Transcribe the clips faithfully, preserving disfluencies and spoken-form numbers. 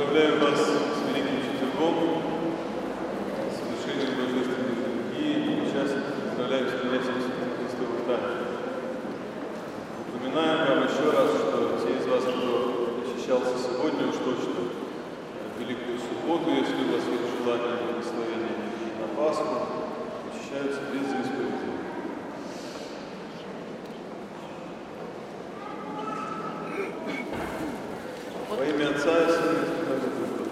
Поздравляю вас с Великим Четвергом, с совершением Божественной литургии. Сейчас поздравляем с принятием Святых Христовых тайн. Напоминаем вам еще раз, что те из вас, кто очищался сегодня, уж точно в Великую Субботу, если у вас есть желание благословения на Пасху, очищаются без исповеди. Во имя Отца и Сына и Святого Духа.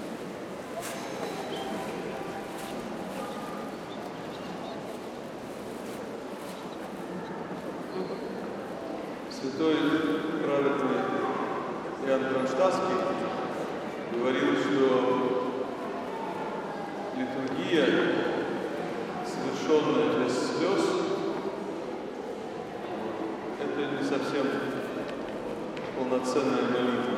Святой праведный Иоанн Кронштадтский говорил, что литургия, совершенная без слез, это не совсем полноценная молитва.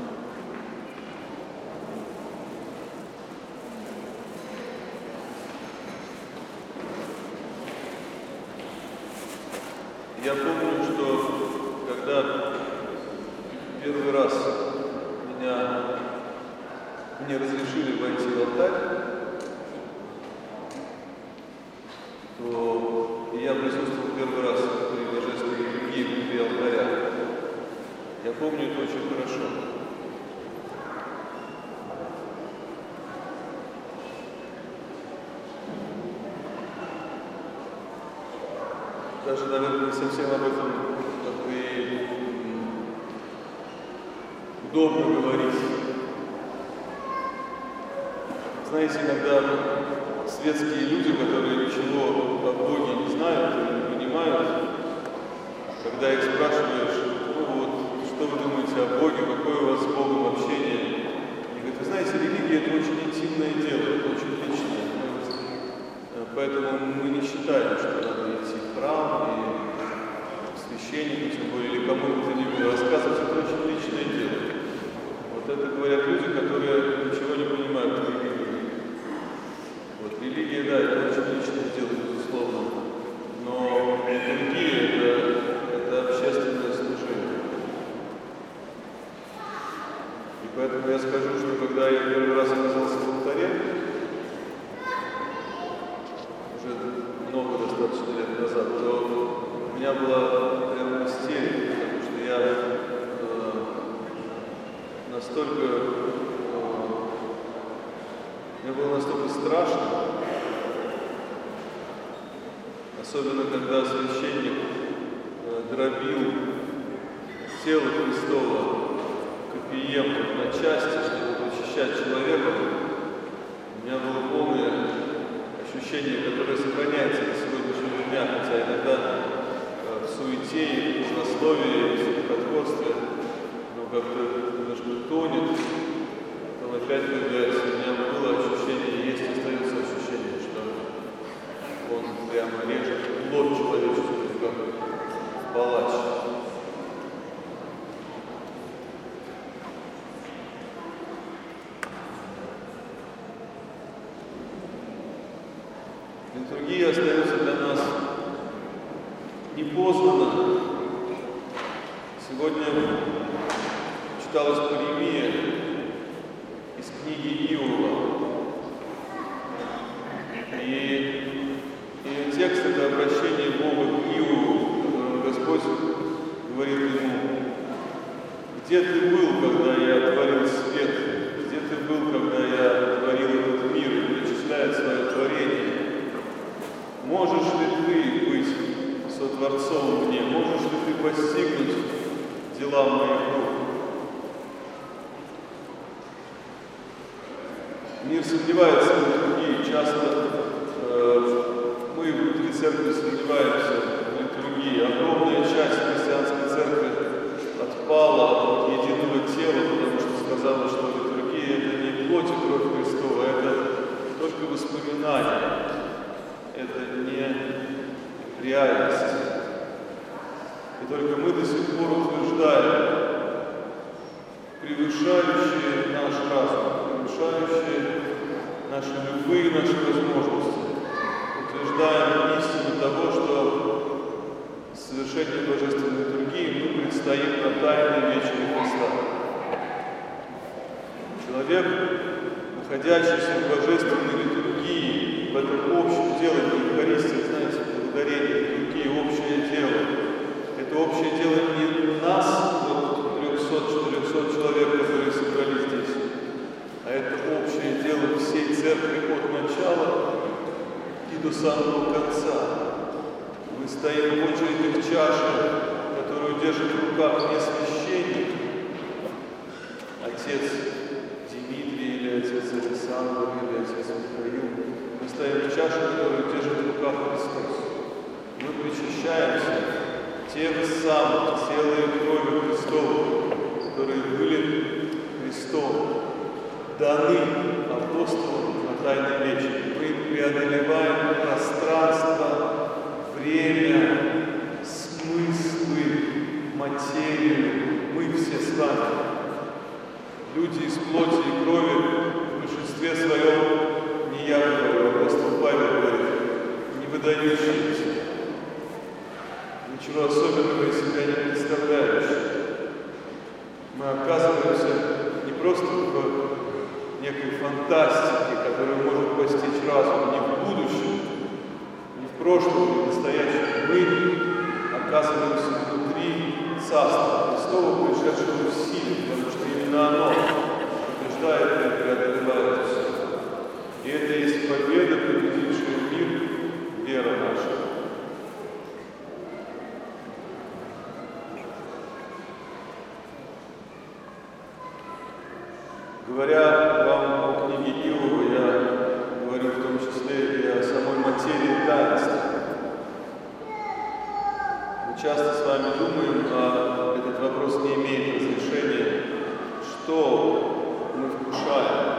Я помню, что когда первый раз меня мне разрешили войти в алтарь, то и я присутствовал первый раз при божественной литургии внутри алтаря. Я помню это очень хорошо. Даже, наверное, не совсем об этом как бы удобно говорить. Знаете, иногда светские люди, которые ничего о Боге не знают или не понимают, когда их спрашиваешь, ну вот, что вы думаете о Боге, какое у вас с Богом общение, они говорят, вы знаете, религия — это очень интимное дело, это очень личное. Поэтому мы не считаем, что надо идти в храм и священнику, тем более, или кому бы то ни было рассказывать, это очень личное дело. Вот это говорят люди, которые ничего не понимают в религии. Вот религия, да, это очень личное дело, безусловно, но литургия — это, это общественное служение. И поэтому я скажу, что когда я первый раз оказался в алтаре, много достаточно лет назад, то у меня была прямо истерика, потому что я э, настолько, э, мне было настолько страшно, особенно когда священник э, дробил тело Христова копьем на части, чтобы очищать человека. У меня было полное ощущение, которое сохраняется до сегодняшнего дня, хотя иногда э, в суете и в злословии, в стихотворстве, но как-то немножко тонет, потом опять появляется. У меня было ощущение, есть остается ощущение, что он прямо режет плоть человеческую, как палач. Литургия остается для нас непознанно. Сегодня читалась Паремия из книги Иова. И ее текст — это обращение Бога к Иову, в котором Господь говорит ему: «Где ты был, когда я творил свет? Где ты был, когда я творил этот мир?» И перечисляет свое творение. Можешь ли ты быть сотворцом мне? Можешь ли ты постигнуть дела моих рук? Мир сомневается в литургии. Часто э, мы внутри церкви сомневаемся в литургии. Огромная часть христианской церкви отпала от единого тела, потому что сказала, что литургия — это не плоть и кровь Христова, это только воспоминания. Это не реальность. И только мы до сих пор утверждаем, превышающие наш разум, превышающие наши любые наши возможности, утверждаем истину того, что с совершением Божественной литургии мы предстоим на тайной вечере Христа. Человек, находящийся в божественной литургии, в этом общем делании Евхаристии, знаете, благодарение, литургии, общее дело. Это общее дело не нас, вот трехсот-четырехсот человек, которые собрались здесь, а это общее дело всей церкви от начала и до самого конца. Мы стоим в очереди в чаше, которую держит в руках не священник, отец Дмитрий или отец Александр или отец Михаил. Мы стоим в чаше, которую держит в руках Христос. Мы причащаемся тех самых тела и крови Христова, которые были Христом, даны апостолам на Тайной Вечере. Мы преодолеваем пространство, время, смыслы, материю. Мы все с вами. Люди из плоти и крови в большинстве своем, не я говорю, апостол Павел говорит, не выдающиеся, ничего особенного из себя не представляющие. Мы оказываемся не просто в некой фантастике, которую может постичь разум, не в будущем, не в прошлом, не в настоящем. Мы оказываемся внутри Царства Христова, пришедшего в силе, потому что именно оно побеждает и преодолевает все. И это есть победа, победившая мир, вера наша. Говоря вам о книге Иова, я говорю в том числе и о самой материи таинства. Мы часто с вами думаем, а этот вопрос не имеет разрешения, что мы вкушаем.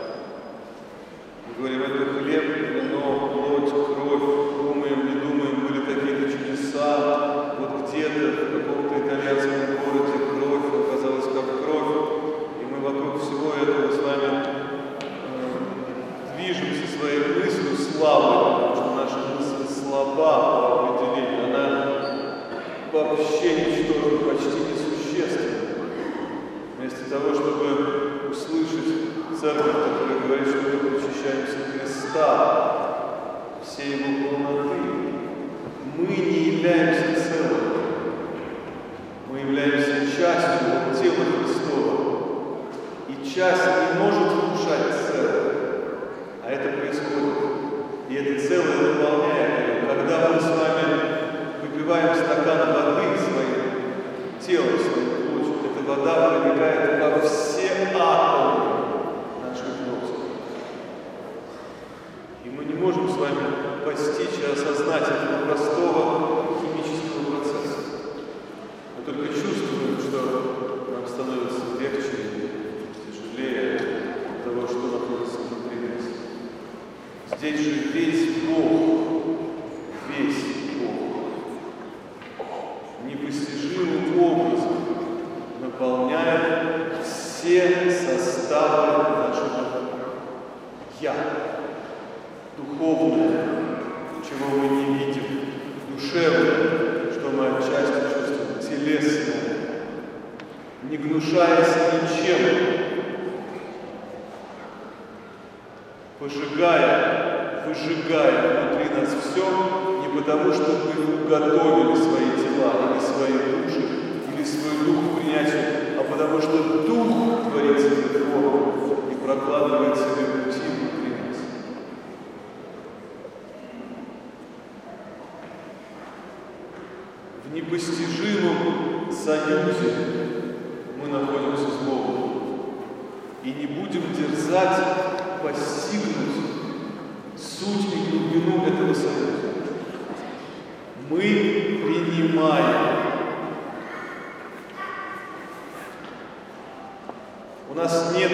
Мы говорим, это хлеб, вино, плоть, кровь, думаем, не думаем, были какие-то чудеса, вот где-то в каком-то итальянском городе кровь оказалась как кровь. Вокруг всего этого с вами э, движемся своей мыслью слабой, потому что наша мысль слаба по определению, она вообще ничтожна, почти несущественна. Вместо того, чтобы услышать церковь, которая говорит, что мы причащаемся Христа, всей Его полноты, мы не являемся целым, мы являемся частью тела Христова. И часть не может вкушать целое, а это происходит. И это целое наполняет ее. Когда мы с вами выпиваем стакан воды своим телом, своим плотью, эта вода проникает во все атомы нашей плоти. И мы не можем с вами постичь и осознать этого простого химического процесса. Мы только чувствуем, что нам становится легче, от того, что находится внутри нас. Здесь же весь Бог, весь Бог, непостижимым образом наполняет все составы нашего «я». Духовное, чего мы не видим, душевное, что мы отчасти чувствуем, телесное, не гнушаясь ничем, пожигая, выжигая внутри нас все, не потому, что мы уготовили свои тела или свои души, или свой дух к принятию, а потому что Дух творит себе форму и прокладывает себе пути внутри нас. В непостижимом союзе мы находимся с Богом и не будем дерзать постигнуть суть и глубину этого союза. Мы принимаем. У нас нет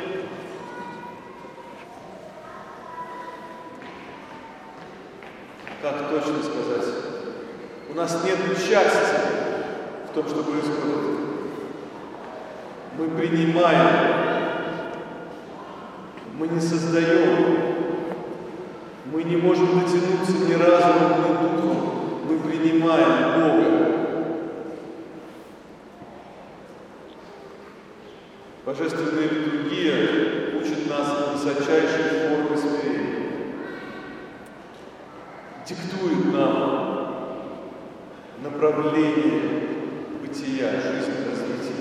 как точно сказать, у нас нет участия в том, что происходит. Мы принимаем. Мы не создаем, мы не можем дотянуться ни разумом, ни духом, мы принимаем Бога. Божественная литургия учит нас высочайшей форме смирения, диктует нам направление бытия, жизни, развития,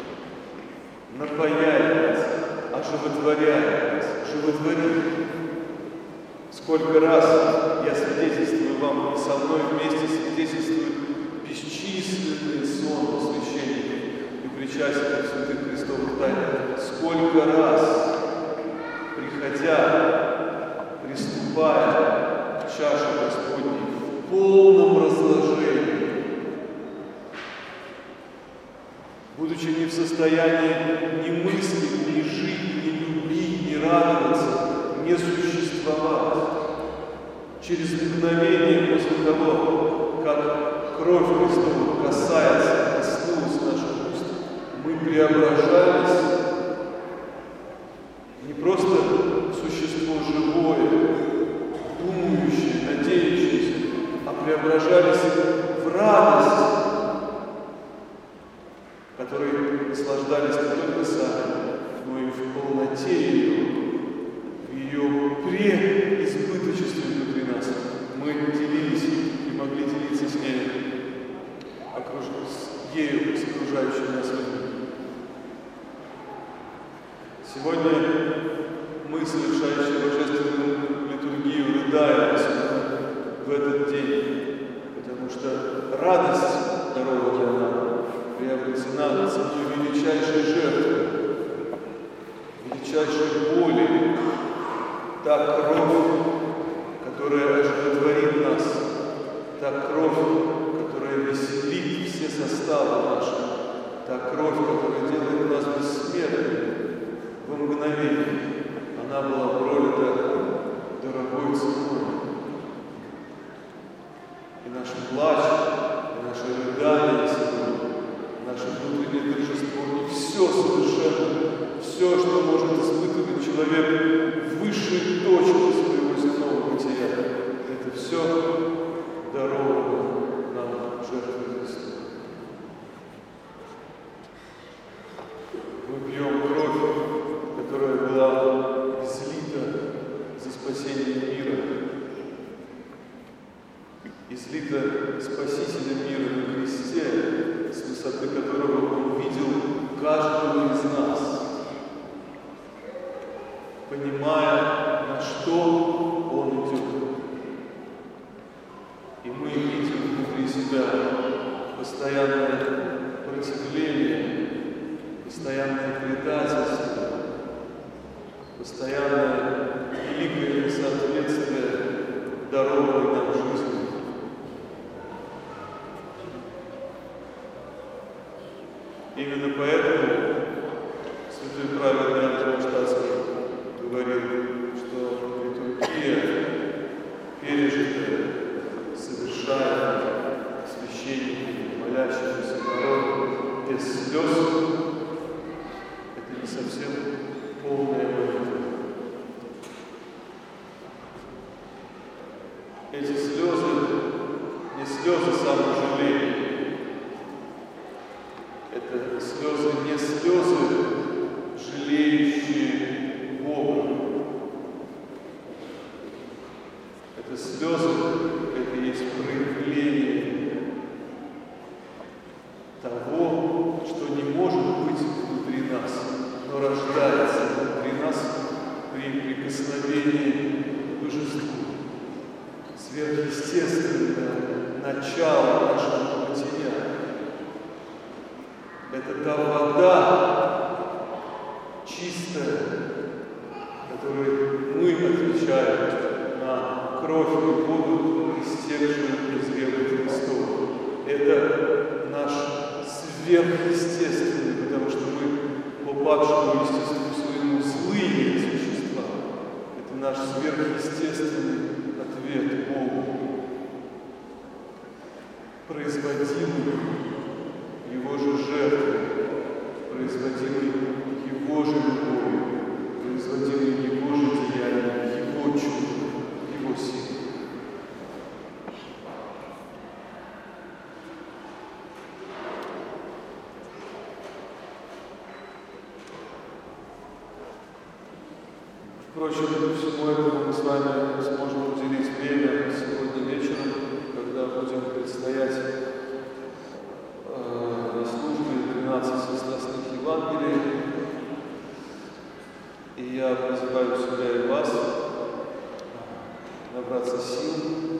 напояет нас, оживотворяет нас, животворит. Сколько раз я свидетельствую вам, и со мной вместе свидетельствуют бесчисленные сонмы священников и причастников святых Христовых тайн. Сколько раз, приходя, приступая к чаше Господней в полном разложении, будучи не в состоянии ни мыслить, ни жить, ни любить, ни радоваться, не существовать, через мгновение после того, как кровь Христова касается, коснулась наших уст, мы преображались не просто в существо живое, думающее, надеющееся, а преображались в радость, которой наслаждались не только сами, но и в полноте ее, в ее преизбыточестве внутри нас. Мы делились и могли делиться с ней, окруж... с ею, с окружающими нас людьми. Сегодня мы, совершающие божественную литургию, рыдаем в этот день, потому что радость, дарованная нам, приобретена ценой величайшей жертвы, величайшей боли, та кровь, которая оживотворит нас, та кровь, которая веселит все составы наши, та кровь, которая делает нас бессмертными во мгновение. Она была пролита дорогой ценой. И наш плач, и наше рыдание сегодня, наше внутреннее торжество, и все совершенно, все, что может испытывать человек в высшей точке своего земного бытия, это все даровано нам жертвой Христа. Мы пьем кровь, которая была излита за спасение мира, излита Спасителем мира на кресте, с высоты которого Он видел каждого из нас, понимая, на что Он идет. И мы видим внутри себя постоянное противление, постоянное предательство, постоянное великое несоответствие дарованной нам жизни. Именно поэтому святой праведный Антон Штатский говорил, что литургия, пережитая, совершаемая священниками, молящимися народом без слез, это не совсем полная молитва. Эти слезы не слезы саможаления, это слезы не слезы, жалеющие Бога. Это слезы, это есть проявление того, что не может быть внутри нас, но рождается внутри нас при прикосновении к Божеству. Сверхъестественное начало нашего бытия. Это та вода чистая, которой мы отвечаем на кровь и воду, истекшую из вены Христова. Это наш сверхъестественный, потому что мы по падшему естеству своему злые существа. Это наш сверхъестественный ответ Богу, производимый Его же жертвой, производимый Его же любовью, производимый Его же деянием, Его чудом, Его силой. Впрочем, всему этому мы с вами сможем уделить время сегодня вечером, когда будем предстоять э, на службе двенадцати страстных Евангелий. И я призываю себя и вас набраться сил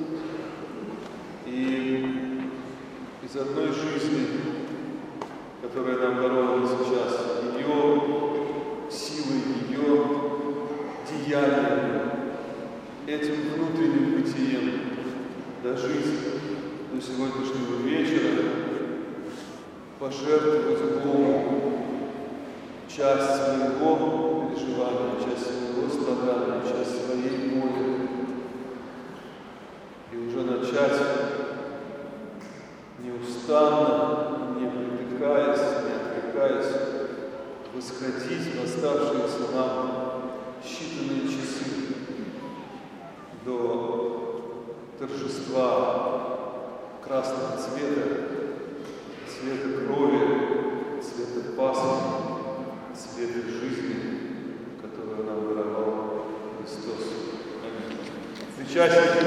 и из одной жизни, которая нам дарована сейчас, ее силой, ее деянием, этим внутренним бытием дожить до сегодняшнего вечера, пожертвовать Богу часть своего переживания, часть своего страдания, часть своей боли, и уже начать неустанно, не притыкаясь, не отвлекаясь, восходить в оставшиеся нам считанные часы до торжества красного цвета, цвета крови, цвета Пасхи, цвета жизни, которую нам даровал Христос. Аминь. Встречайте